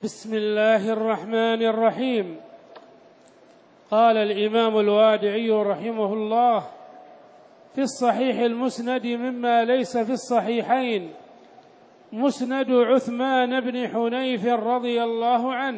بسم الله الرحمن الرحيم. قال الإمام الوادعي رحمه الله في الصحيح المسند مما ليس في الصحيحين مسند عثمان بن حنيف رضي الله عنه.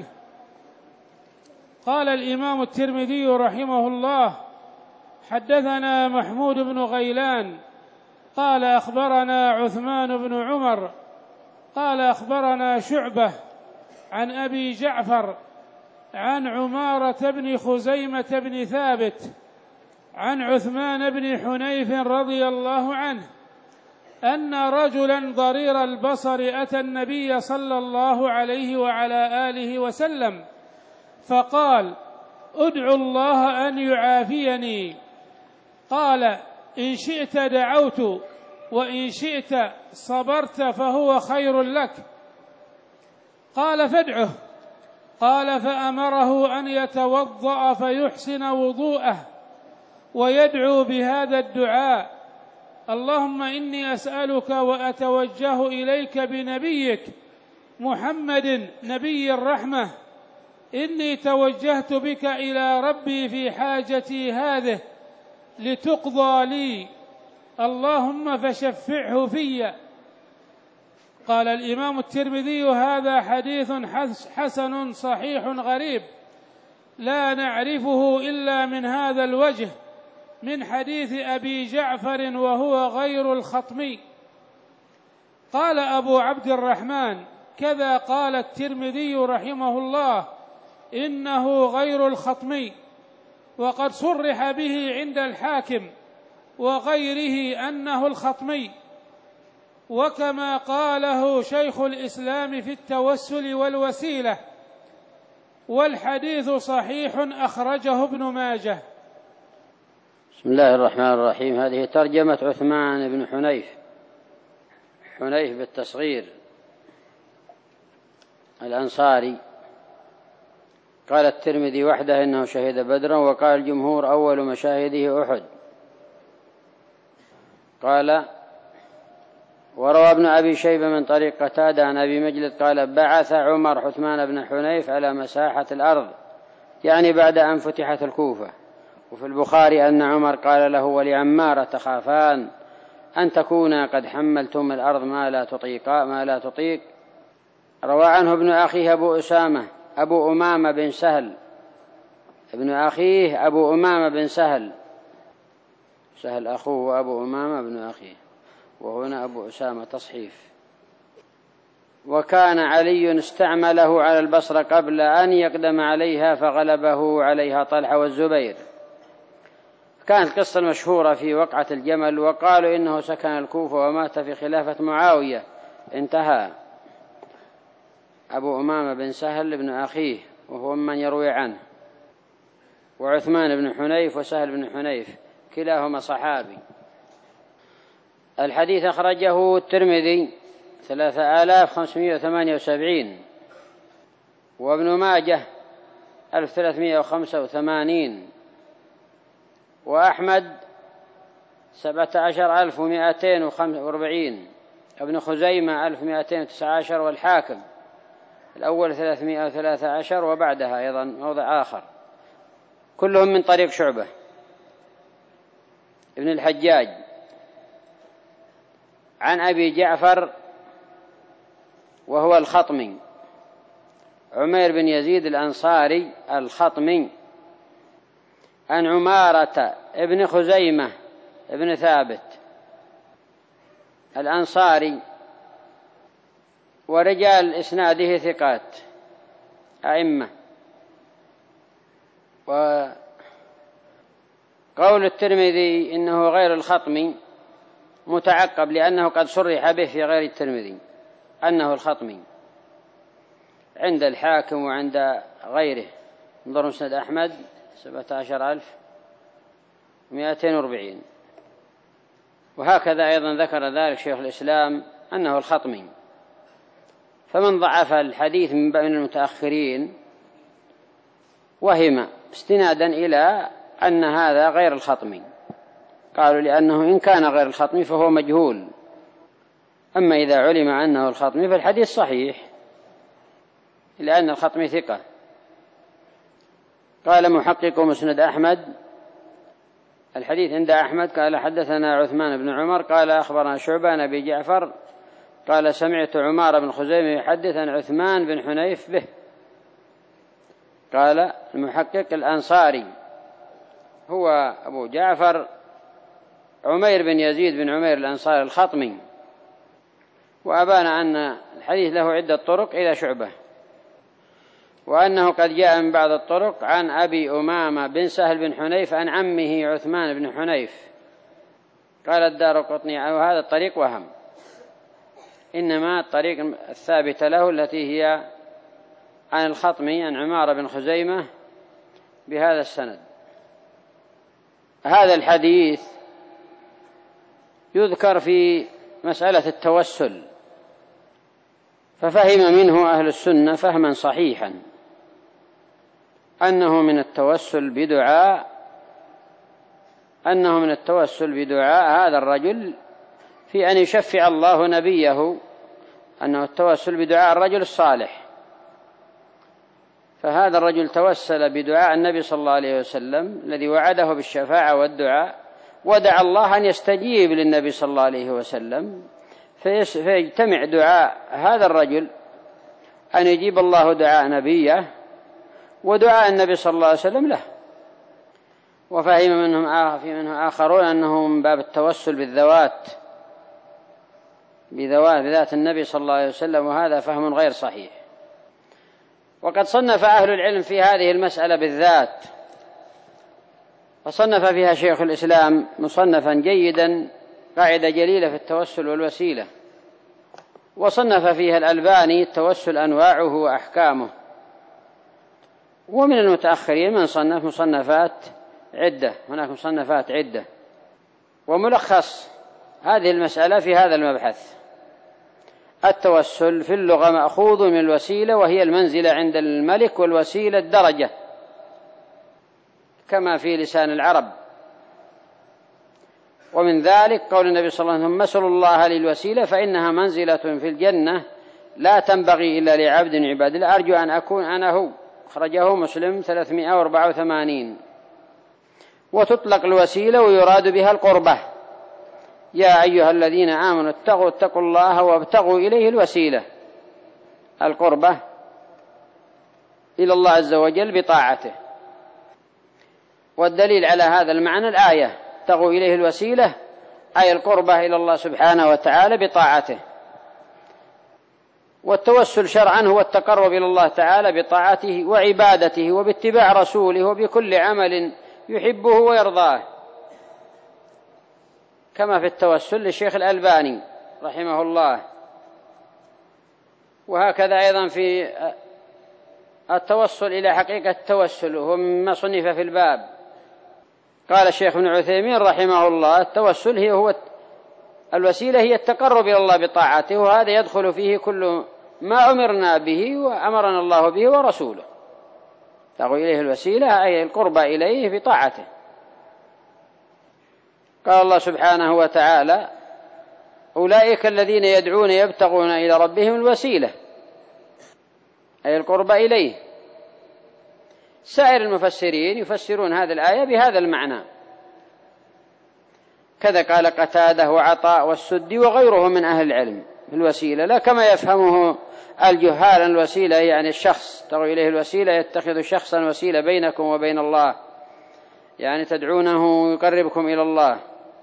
قال الإمام الترمذي رحمه الله حدثنا محمود بن غيلان قال أخبرنا عثمان بن عمر قال أخبرنا شعبة عن أبي جعفر عن عمارة بن خزيمة بن ثابت عن عثمان بن حنيف رضي الله عنه أن رجلا ضرير البصر أتى النبي صلى الله عليه وعلى آله وسلم فقال: ادعوا الله أن يعافيني. قال: إن شئت دعوت وإن شئت صبرت فهو خير لك. قال: فادعه. قال: فأمره أن يتوضأ فيحسن وضوءه ويدعو بهذا الدعاء: اللهم إني أسألك وأتوجه إليك بنبيك محمد نبي الرحمة، إني توجهت بك إلى ربي في حاجتي هذه لتقضى لي، اللهم فشفعه في. قال الإمام الترمذي: هذا حديث حسن صحيح غريب لا نعرفه إلا من هذا الوجه من حديث أبي جعفر وهو غير الخطمي. قال أبو عبد الرحمن: كذا قال الترمذي رحمه الله إنه غير الخطمي، وقد صرح به عند الحاكم وغيره أنه الخطمي، وكما قاله شيخ الإسلام في التوسل والوسيلة، والحديث صحيح أخرجه ابن ماجه. بسم الله الرحمن الرحيم. هذه ترجمة عثمان بن حنيف بالتصغير الأنصاري. قال الترمذي وحده إنه شهد بدرا، وقال الجمهور أول مشاهده أحد. قال: وروى ابن أبي شيبة من طريق قتادة عن أبي مجلد قال: بعث عمر عثمان بن حنيف على مساحة الأرض، يعني بعد أن فتحت الكوفة. وفي البخاري أن عمر قال له ولعمارة: تخافان أن تكونا قد حملتم الأرض ما لا تطيق. روى عنه ابن أخيه أبو أمامة بن سهل، ابن أخيه أبو أمامة بن سهل أخوه أبو أمامة بن أخيه، وهنا أبو أسامة تصحيف. وكان علي استعمله على البصرة قبل أن يقدم عليها فغلبه عليها طلحة والزبير. كانت قصة مشهورة في وقعة الجمل، وقالوا إنه سكن الكوفة ومات في خلافة معاوية. انتهى. أبو أمامة بن سهل بن أخيه، وهو من يروي عنه، وعثمان بن حنيف وسهل بن حنيف كلاهما صحابي. الحديث أخرجه الترمذي 3578، وابن ماجه 1385، وأحمد 17245، ابن خزيمة 1219، والحاكم الأول 313، وبعدها أيضا موضع آخر، كلهم من طريق شعبة ابن الحجاج عن أبي جعفر وهو الخطمي عمير بن يزيد الأنصاري الخطمي، عن عمارة ابن خزيمة ابن ثابت الأنصاري، ورجال إسناده ثقات أئمة. وقول الترمذي إنه غير الخطمي متعقب، لأنه قد صرح به في غير الترمذي أنه الخطمي عند الحاكم وعند غيره. انظر مسند أحمد 17240. وهكذا أيضا ذكر ذلك شيخ الإسلام أنه الخطمي. فمن ضعف الحديث من بين المتأخرين وهم استنادا إلى أن هذا غير الخطمي، قالوا لأنه إن كان غير الخطمي فهو مجهول، أما إذا علم أنه الخطمي فالحديث صحيح. لأن الخطمي ثقة. قال محقق مسند أحمد الحديث عند أحمد قال حدثنا عثمان بن عمر قال أخبرنا شعبة عن أبي جعفر قال سمعت عمار بن خزيمة يحدث عن عثمان بن حنيف به. قال المحقق الأنصاري هو أبو جعفر عمير بن يزيد بن عمير الأنصاري الخطمي، وأبان أن الحديث له عدة طرق إلى شعبة، وأنه قد جاء من بعض الطرق عن أبي أمامة بن سهل بن حنيف عن عمه عثمان بن حنيف. قال الدارقطني وهذا الطريق وهم، إنما الطريق الثابتة له التي هي عن الخطمي عن عمار بن خزيمة بهذا السند. هذا الحديث يذكر في مسألة التوسل، ففهم منه أهل السنة فهما صحيحا أنه من التوسل بدعاء هذا الرجل في أن يشفع الله نبيه، أنه التوسل بدعاء الرجل الصالح. فهذا الرجل توسل بدعاء النبي صلى الله عليه وسلم الذي وعده بالشفاعة والدعاء، ودعا الله أن يستجيب للنبي صلى الله عليه وسلم، فيجتمع دعاء هذا الرجل أن يجيب الله دعاء نبيه ودعاء النبي صلى الله عليه وسلم له. وفهم منهم آخرون أنه من باب التوسل بذات النبي صلى الله عليه وسلم، وهذا فهم غير صحيح. وقد صنف أهل العلم في هذه المسألة بالذات، وصنف فيها شيخ الإسلام مصنفا جيدا قاعدة جليلة في التوسل والوسيلة، وصنف فيها الألباني التوسل أنواعه وأحكامه. ومن المتأخرين من صنف مصنفات عدة، هناك مصنفات عدة. وملخص هذه المسألة في هذا المبحث: التوسل في اللغة مأخوذ من الوسيلة، وهي المنزلة عند الملك، والوسيلة الدرجة كما في لسان العرب. ومن ذلك قول النبي صلى الله عليه وسلم: مسأل الله للوسيلة فإنها منزلة في الجنة لا تنبغي إلا لعبد من عباد الله أرجو أن أكون أنا هو. أخرجه مسلم 384. وتطلق الوسيلة ويراد بها القربة: يا أيها الذين آمنوا اتقوا الله وابتغوا إليه الوسيلة، القربة إلى الله عز وجل بطاعته. والدليل على هذا المعنى الآية: ابتغوا إليه الوسيلة، أي القربة إلى الله سبحانه وتعالى بطاعته. والتوسل شرعا هو التقرب إلى الله تعالى بطاعته وعبادته وباتباع رسوله وبكل عمل يحبه ويرضاه، كما في التوسل للشيخ الألباني رحمه الله. وهكذا أيضا في التوصل إلى حقيقة التوسل، وهو مما صنف في الباب. قال الشيخ ابن عثيمين رحمه الله: التوسل هو الوسيلة، هي التقرب إلى الله بطاعته، وهذا يدخل فيه كل ما أمرنا به وأمرنا الله به ورسوله. ابتغوا إليه الوسيلة أي القرب إليه بطاعته. قال الله سبحانه وتعالى: أولئك الذين يدعون يبتغون إلى ربهم الوسيلة، أي القرب إليه. سائر المفسرين يفسرون هذه الآية بهذا المعنى، كذا قال قتادة وعطاء والسدي وغيرهم من أهل العلم الوسيلة، لا كما يفهمه الجهال الوسيلة يعني الشخص، ابتغوا إليه الوسيلة يتخذ شخصا وسيلة بينكم وبين الله، يعني تدعونه يقربكم إلى الله.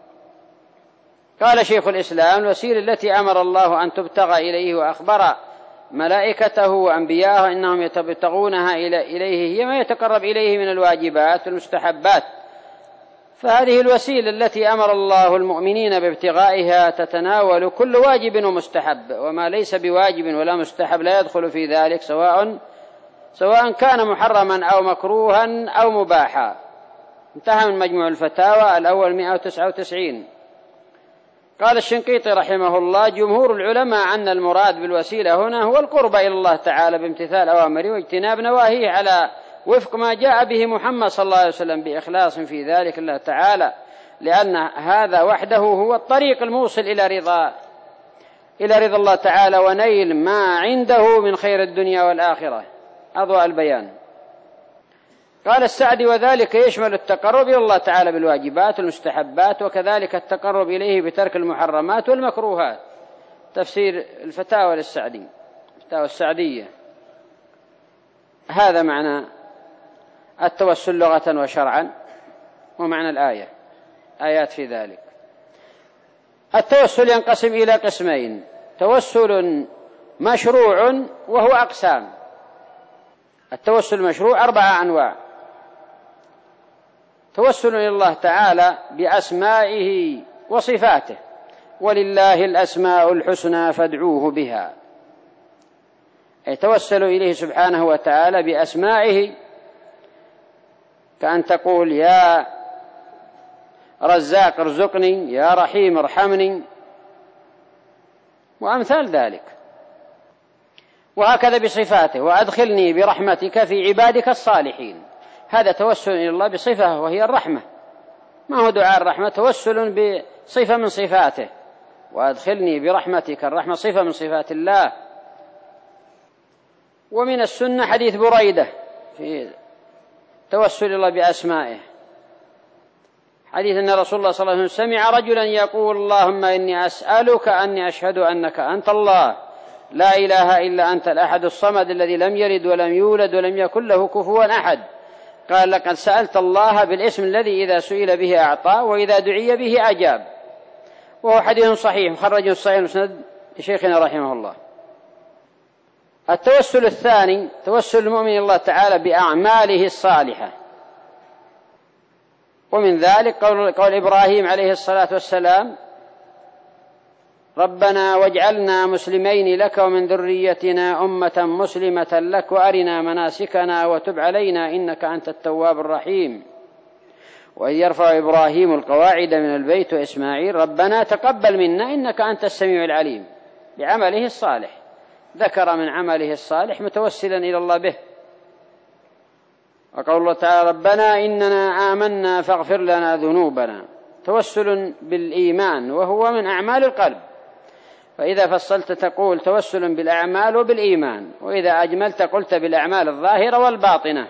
قال شيخ الإسلام: الوسيلة التي أمر الله أن تبتغى إليه وأخبر ملائكته وأنبياءه إنهم يتبتغونها إليه هي ما يتقرب إليه من الواجبات والمستحبات. فهذه الوسيلة التي أمر الله المؤمنين بابتغائها تتناول كل واجب ومستحب، وما ليس بواجب ولا مستحب لا يدخل في ذلك، سواء كان محرما أو مكروها أو مباحا. انتهى من مجموع الفتاوى الأول 199. قال الشنقيطي رحمه الله: جمهور العلماء أن المراد بالوسيلة هنا هو القرب إلى الله تعالى بامتثال أوامره واجتناب نواهيه على وفق ما جاء به محمد صلى الله عليه وسلم بإخلاص في ذلك الله تعالى، لأن هذا وحده هو الطريق الموصل إلى رضا الله تعالى ونيل ما عنده من خير الدنيا والآخرة. أضواء البيان. قال السعدي: وذلك يشمل التقرب إلى الله تعالى بالواجبات والمستحبات، وكذلك التقرب إليه بترك المحرمات والمكروهات. تفسير الفتاوى للسعدي، الفتاوى السعدية. هذا معنى التوسل لغة وشرعا، ومعنى الآية، آيات في ذلك. التوسل ينقسم إلى قسمين: توسل مشروع وهو أقسام. التوسل المشروع 4 أنواع: توسل إلى الله تعالى بأسمائه وصفاته، ولله الأسماء الحسنى فادعوه بها، أي توسل إليه سبحانه وتعالى بأسمائه، كأن تقول: يا رزاق ارزقني، يا رحيم ارحمني، وأمثال ذلك. وهكذا بصفاته: وأدخلني برحمتك في عبادك الصالحين. هذا توسل إلى الله بصفة وهي الرحمة، ما هو دعاء الرحمة، توسل بصفة من صفاته. وأدخلني برحمتك، الرحمة صفة من صفات الله. ومن السنة حديث بريدة في توسل الله بأسمائه، حديث أن رسول الله صلى الله عليه وسلم سمع رجلا يقول: اللهم إني أسألك أني أشهد أنك أنت الله لا إله إلا أنت الأحد الصمد الذي لم يلد ولم يولد ولم يكن له كفوا أحد. قال: لقد سألت الله بالاسم الذي إذا سئل به أعطى وإذا دعي به أجاب. وهو حديث صحيح مخرج صحيح المسند لشيخنا رحمه الله. التوسل الثاني توسل المؤمن الله تعالى بأعماله الصالحة، ومن ذلك قول إبراهيم عليه الصلاة والسلام: ربنا واجعلنا مسلمين لك ومن ذريتنا أمة مسلمة لك وأرنا مناسكنا وتب علينا إنك أنت التواب الرحيم. وإذ يرفع إبراهيم القواعد من البيت وإسماعيل ربنا تقبل منا إنك أنت السميع العليم، بعمله الصالح، ذكر من عمله الصالح متوسلا إلى الله به. وقول الله تعالى: ربنا إننا آمنا فاغفر لنا ذنوبنا، توسل بالإيمان وهو من أعمال القلب. فإذا فصلت تقول توسل بالأعمال وبالإيمان، وإذا أجملت قلت بالأعمال الظاهرة والباطنة.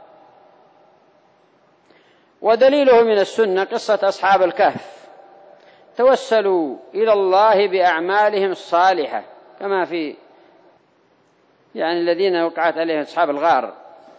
ودليله من السنة قصة أصحاب الكهف، توسلوا إلى الله بأعمالهم الصالحة، كما في الذين وقعت عليهم أصحاب الغار،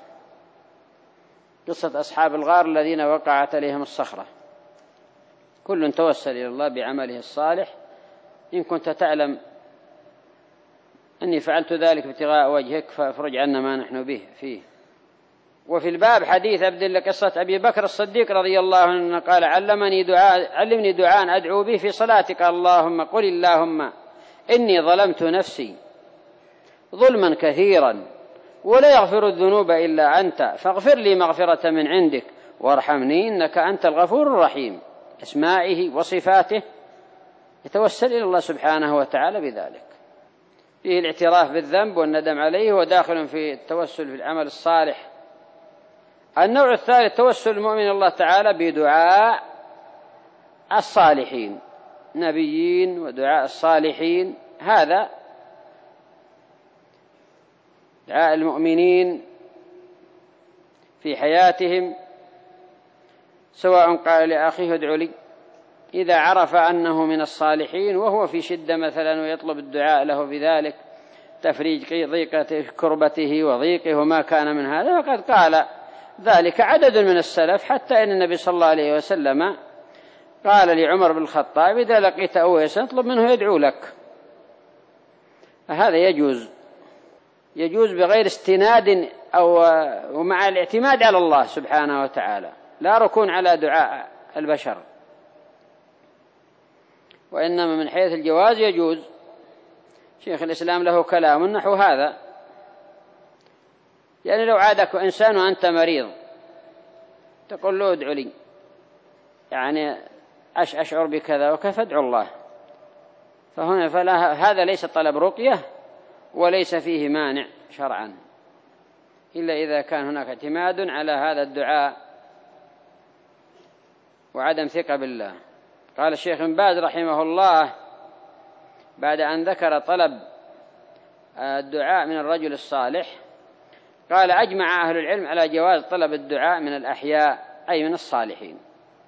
قصة أصحاب الغار الذين وقعت عليهم الصخرة. كل توسل إلى الله بعمله الصالح: إن كنت تعلم أني فعلت ذلك ابتغاء وجهك فافرج عنا ما نحن به فيه. وفي الباب حديث أبدل قصة أبي بكر الصديق رضي الله عنه قال: علمني دعاء أدعو به في صلاتك، اللهم قل اللهم إني ظلمت نفسي ظلما كثيرا ولا يغفر الذنوب إلا أنت فاغفر لي مغفرة من عندك وارحمني إنك أنت الغفور الرحيم. أسمائه وصفاته يتوسل إلى الله سبحانه وتعالى بذلك. فيه الاعتراف بالذنب والندم عليه، وداخل في التوسل في العمل الصالح. النوع الثالث توسل المؤمن الله تعالى بدعاء الصالحين، نبيين ودعاء الصالحين. هذا دعاء المؤمنين في حياتهم، سواء قال لأخيه ادع لي إذا عرف أنه من الصالحين وهو في شدة مثلا ويطلب الدعاء له بذلك، تفريج ضيقة كربته وضيقه وما كان من هذا. وقد قال ذلك عدد من السلف، حتى إن النبي صلى الله عليه وسلم قال لعمر بن الخطاب: إذا لقيت أويسا اطلب منه يدعو لك. هذا يجوز بغير استناد ومع الاعتماد على الله سبحانه وتعالى، لا ركون على دعاء البشر، وإنما من حيث الجواز يجوز. شيخ الإسلام له كلام نحو هذا، لو عادك إنسان وأنت مريض تقول له ادعو لي، أشعر بكذا وكيف فادعو الله، هذا ليس طلب رقية وليس فيه مانع شرعا، إلا إذا كان هناك اعتماد على هذا الدعاء وعدم ثقة بالله. قال الشيخ بن باز رحمه الله بعد أن ذكر طلب الدعاء من الرجل الصالح: قال أجمع أهل العلم على جواز طلب الدعاء من الأحياء أي من الصالحين،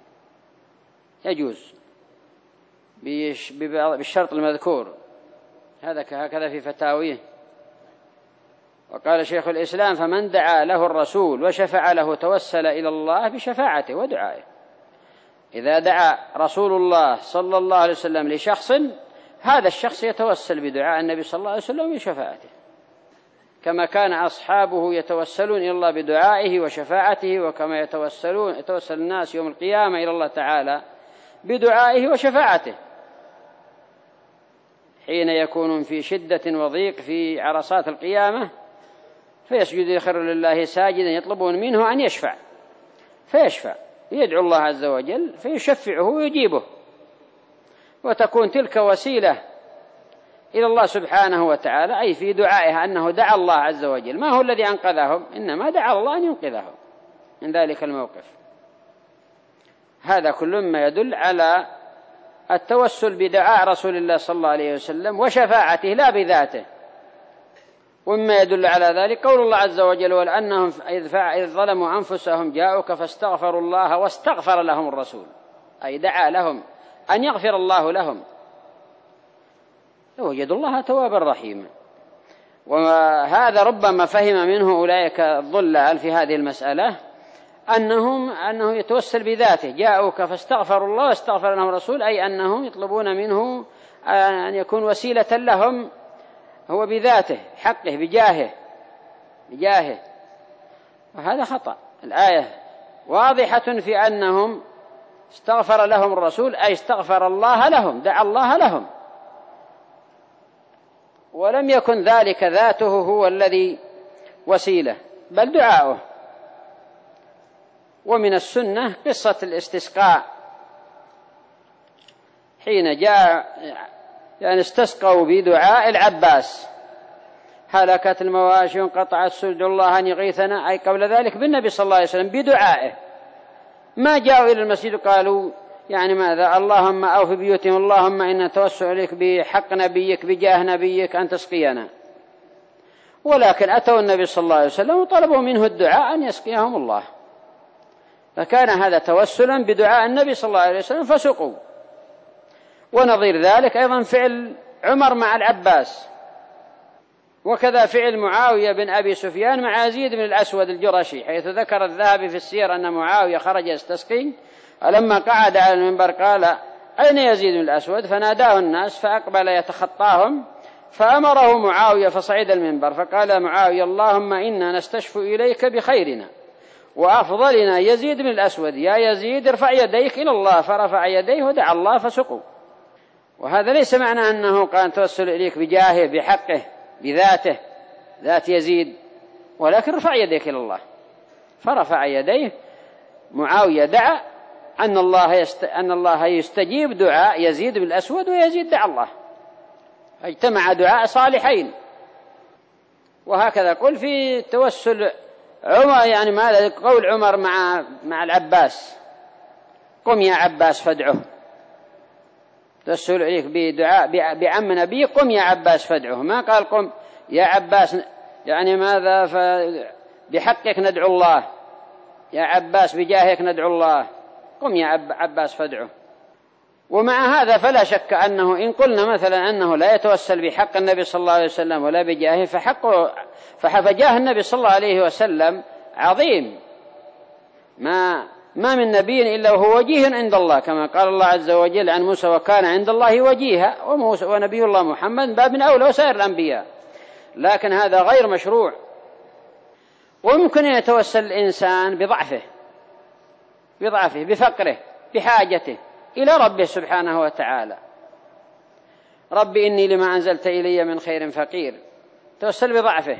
يجوز بالشرط المذكور، هكذا في فتاويه. وقال شيخ الإسلام: فمن دعا له الرسول وشفع له توسل إلى الله بشفاعته ودعائه. إذا دعا رسول الله صلى الله عليه وسلم لشخص، هذا الشخص يتوسل بدعاء النبي صلى الله عليه وسلم بشفاعته، كما كان أصحابه يتوسلون إلى الله بدعائه وشفاعته، وكما يتوسل الناس يوم القيامة إلى الله تعالى بدعائه وشفاعته حين يكونون في شدة وضيق في عرصات القيامة، فيسجد يخر لله ساجدا يطلبون منه أن يشفع، فيشفع يدعو الله عز وجل فيشفعه ويجيبه، وتكون تلك وسيلة إلى الله سبحانه وتعالى، أي في دعائها أنه دعا الله عز وجل، ما هو الذي أنقذهم، إنما دعا الله أن ينقذهم من ذلك الموقف. هذا كل ما يدل على التوسل بدعاء رسول الله صلى الله عليه وسلم وشفاعته لا بذاته. ومما يدل على ذلك قول الله عز وجل: ولأنهم إذ ظلموا أنفسهم جاءوك فاستغفروا الله واستغفر لهم الرسول، أي دعا لهم أن يغفر الله لهم، وجدوا الله توابا رحيما. وهذا ربما فهم منه أولئك الضلال في هذه المسألة أنه يتوسل بذاته، جاءوك فاستغفروا الله واستغفر لهم الرسول، أي أنهم يطلبون منه أن يكون وسيلة لهم هو بذاته حقه بجاهه، وهذا خطأ. الآية واضحة في أنهم استغفر لهم الرسول، أي استغفر الله لهم، دعا الله لهم، ولم يكن ذلك ذاته هو الذي وسيلة، بل دعاؤه. ومن السنة قصة الاستسقاء حين جاء استسقوا بدعاء العباس: هلكت المواشي وانقطعت سدع الله أن يغيثنا، أي قبل ذلك بالنبي صلى الله عليه وسلم بدعائه. ما جاءوا إلى المسجد قالوا ماذا؟ اللهم أوف بيوتهم، اللهم إنا نتوسل إليك بحق نبيك بجاه نبيك أن تسقينا، ولكن أتوا النبي صلى الله عليه وسلم وطلبوا منه الدعاء أن يسقيهم الله، فكان هذا توسلا بدعاء النبي صلى الله عليه وسلم فسقوا. ونظير ذلك أيضا فعل عمر مع العباس، وكذا فعل معاوية بن أبي سفيان مع يزيد بن الأسود الجرشي، حيث ذكر الذهبي في السير أن معاوية خرج يستسقي، لما قعد على المنبر قال: أين يزيد بن الأسود؟ فناداه الناس فأقبل يتخطاهم، فأمره معاوية فصعد المنبر فقال معاوية: اللهم إنا نستشفي إليك بخيرنا وأفضلنا يزيد بن الأسود، يا يزيد ارفع يديك إلى الله، فرفع يديه ودعا الله فسقوا. وهذا ليس معنى أنه قال توسل إليك بجاهه بحقه بذاته ذات يزيد، ولكن رفع يديك إلى الله، فرفع يديه. معاوية دعا أن الله يستجيب دعاء يزيد بن الأسود، ويزيد دعا الله، اجتمع دعاء صالحين. وهكذا قل في توسل عمر، ماذا قول عمر مع العباس: قم يا عباس فادعه، توسل إليك بدعاء بعم نبي، قم يا عباس فادعه، ما قال قم يا عباس ماذا بحقك ندعو الله، يا عباس بجاهك ندعو الله، قم يا عباس فادعه. ومع هذا فلا شك أنه إن قلنا مثلا أنه لا يتوسل بحق النبي صلى الله عليه وسلم ولا بجاهه، فجاه النبي صلى الله عليه وسلم عظيم، ما من نبي إلا وهو وجيه عند الله، كما قال الله عز وجل عن موسى: وكان عند الله وجيها. ونبي الله محمد باب من أولى وسائر الأنبياء، لكن هذا غير مشروع. وممكن أن يتوسل الإنسان بضعفه بفقره بحاجته إلى ربه سبحانه وتعالى: رب إني لما أنزلت إلي من خير فقير، توسل بضعفه.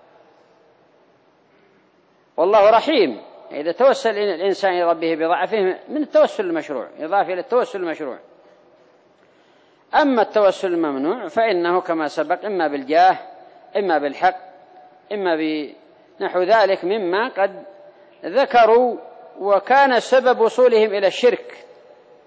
والله رحيم، إذا توسل الإنسان إلى ربه بضعفه من التوسل المشروع، إضافة إلى التوسل المشروع. أما التوسل الممنوع فإنه كما سبق إما بالجاه إما بالحق إما بنحو ذلك مما قد ذكروا، وكان سبب وصولهم إلى الشرك.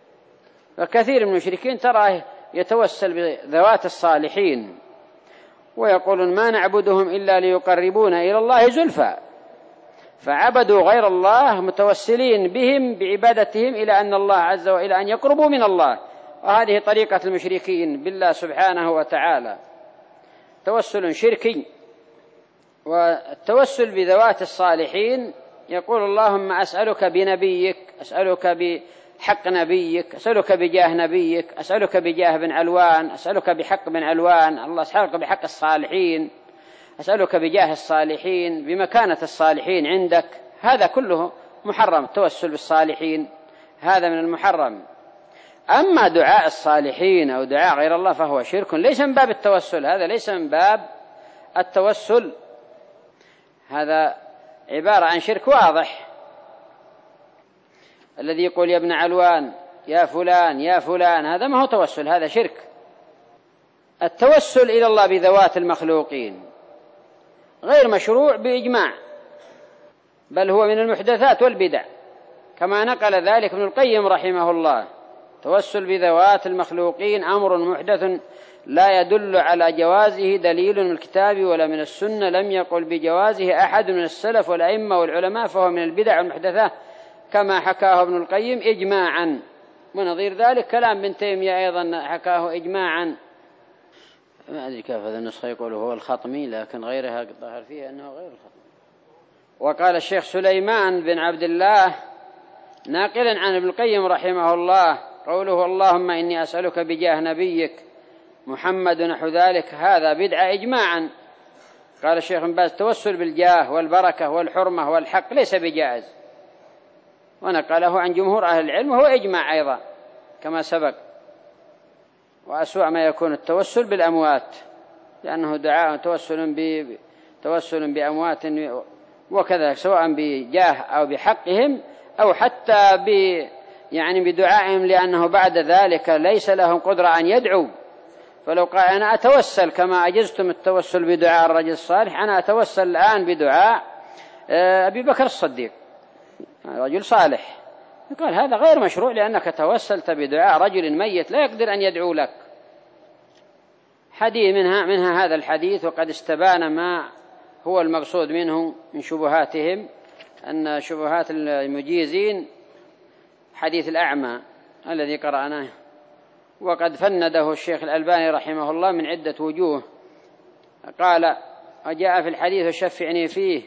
فكثير من المشركين تراه يتوسل بذوات الصالحين، ويقولون ما نعبدهم إلا ليقربونا إلى الله زلفى، فعبدوا غير الله متوسلين بهم بعبادتهم إلى أن الله عز وجل أن يقربوا من الله. وهذه طريقة المشركين بالله سبحانه وتعالى، توسل شركي. والتوسل بذوات الصالحين يقول اللهم أسألك بنبيك، أسألك بحق نبيك، أسألك بجاه نبيك، أسألك بجاه بن علوان، أسألك بحق بن علوان، الله أسألك بحق الصالحين، أسألك بجاه الصالحين، بمكانة الصالحين عندك. هذا كله محرم، التوسل بالصالحين هذا من المحرم. أما دعاء الصالحين أو دعاء غير الله فهو شرك، ليس من باب التوسل، هذا ليس من باب التوسل، هذا عبارة عن شرك واضح. الذي يقول يا ابن علوان يا فلان يا فلان، هذا ما هو توسل، هذا شرك. التوسل إلى الله بذوات المخلوقين غير مشروع بإجماع، بل هو من المحدثات والبدع، كما نقل ذلك ابن القيم رحمه الله. التوسل بذوات المخلوقين أمر محدث لا يدل على جوازه دليل من الكتاب ولا من السنة، لم يقل بجوازه أحد من السلف والأئمة والعلماء، فهو من البدع والمحدثات كما حكاه ابن القيم إجماعا. ونظير ذلك كلام ابن تيمية أيضا حكاه إجماعا. ما أدري كيف هذا النسخة يقول هو الخطمي، لكن غيرها ظهر فيها أنه غير الخطمي. وقال الشيخ سليمان بن عبد الله ناقلا عن ابن القيم رحمه الله قوله اللهم إني أسألك بجاه نبيك محمد نحو ذلك، هذا بدعة إجماعا. قال الشيخ بن باز التوسل بالجاه والبركة والحرمة والحق ليس بجائز، ونقله عن جمهور أهل العلم وهو إجماع أيضا كما سبق. وأسوأ ما يكون التوسل بالأموات، لأنه دعاء توسل بأموات وكذا، سواء بجاه أو بحقهم أو حتى بدعائهم، لأنه بعد ذلك ليس لهم قدرة أن يدعوا. فلو قال أنا أتوسل كما أجزتم التوسل بدعاء الرجل الصالح، أنا أتوسل الآن بدعاء أبي بكر الصديق رجل صالح، يقال هذا غير مشروع، لأنك توسلت بدعاء رجل ميت لا يقدر أن يدعو لك. حديث منها هذا الحديث، وقد استبان ما هو المقصود منه من شبهاتهم، أن شبهات المجيزين حديث الأعمى الذي قرأناه، وقد فنده الشيخ الألباني رحمه الله من عدة وجوه. قال وجاء في الحديث وشفعني فيه،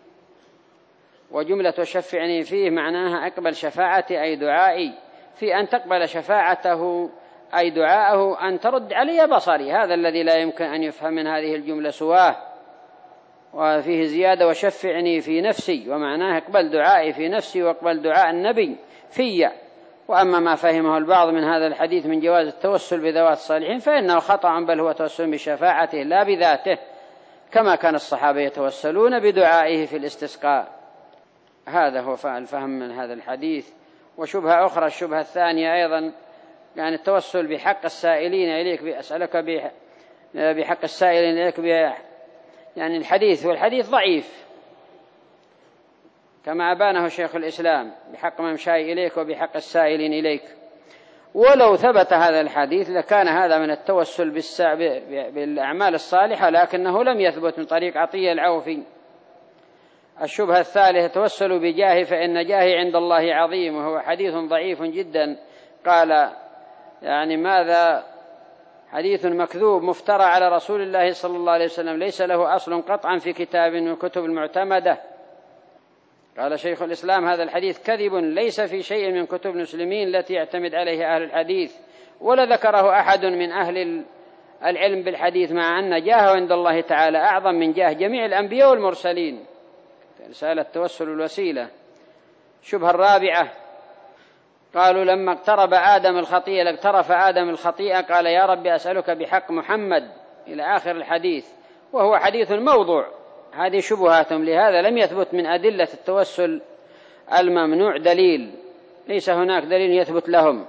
وجملة وشفعني فيه معناها أقبل شفاعتي أي دعائي، في أن تقبل شفاعته أي دعاءه أن ترد علي بصري، هذا الذي لا يمكن أن يفهم من هذه الجملة سواه. وفيه زيادة وشفعني في نفسي، ومعناه اقبل دعائي في نفسي واقبل دعاء النبي في. وأما ما فهمه البعض من هذا الحديث من جواز التوسل بذوات الصالحين فإنه خطأ، بل هو توسل بشفاعته لا بذاته، كما كان الصحابة يتوسلون بدعائه في الاستسقاء. هذا هو الفهم من هذا الحديث. وشبهة أخرى، الشبهة الثانية أيضا، يعني التوسل بحق السائلين إليك، أسألك بحق السائلين إليك يعني الحديث، والحديث ضعيف كما أبانه شيخ الإسلام، بحق ممشاي إليك وبحق السائلين إليك. ولو ثبت هذا الحديث لكان هذا من التوسل بالأعمال الصالحة، لكنه لم يثبت من طريق عطية العوفي. الشبهة الثالثة توسلوا بجاهي فإن جاهي عند الله عظيم، وهو حديث ضعيف جدا. قال يعني ماذا حديث مكذوب مفترى على رسول الله صلى الله عليه وسلم، ليس له أصل قطعا في كتاب من الكتب المعتمدة. قال شيخ الإسلام هذا الحديث كذب ليس في شيء من كتب المسلمين التي يعتمد عليه أهل الحديث، ولا ذكره أحد من أهل العلم بالحديث، مع أن جاهه عند الله تعالى أعظم من جاه جميع الأنبياء والمرسلين. رسالة التوسل الوسيلة. شبهة الرابعة، قالوا لما اقترف آدم الخطيئة قال يا رب أسألك بحق محمد إلى آخر الحديث، وهو حديث موضوع. هذه شبهاتهم، لهذا لم يثبت من أدلة التوسل الممنوع دليل، ليس هناك دليل يثبت لهم،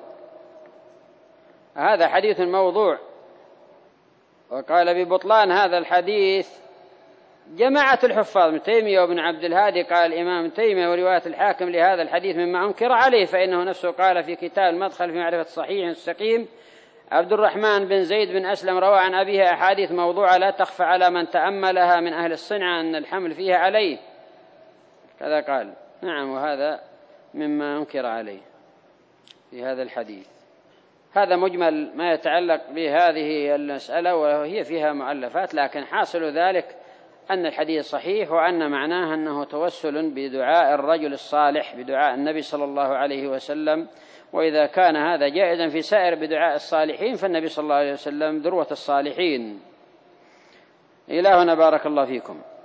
هذا حديث موضوع. وقال ببطلان هذا الحديث جماعة الحفاظ ابن تيمية وابن عبد الهادي. قال الإمام تيمية ورواية الحاكم لهذا الحديث مما أنكر عليه، فإنه نفسه قال في كتاب المدخل في معرفة الصحيح السقيم عبد الرحمن بن زيد بن أسلم روى عن أبيه أحاديث موضوعة لا تخفى على من تأملها من أهل الصنعة أن الحمل فيها عليه كذا قال. نعم، وهذا مما أنكر عليه في هذا الحديث. هذا مجمل ما يتعلق بهذه المسألة، وهي فيها مؤلفات، لكن حاصل ذلك أن الحديث صحيح، وأن معناه أنه توسل بدعاء الرجل الصالح بدعاء النبي صلى الله عليه وسلم. وإذا كان هذا جائزا في سائر بدعاء الصالحين فالنبي صلى الله عليه وسلم ذروة الصالحين. إلى هنا بارك الله فيكم.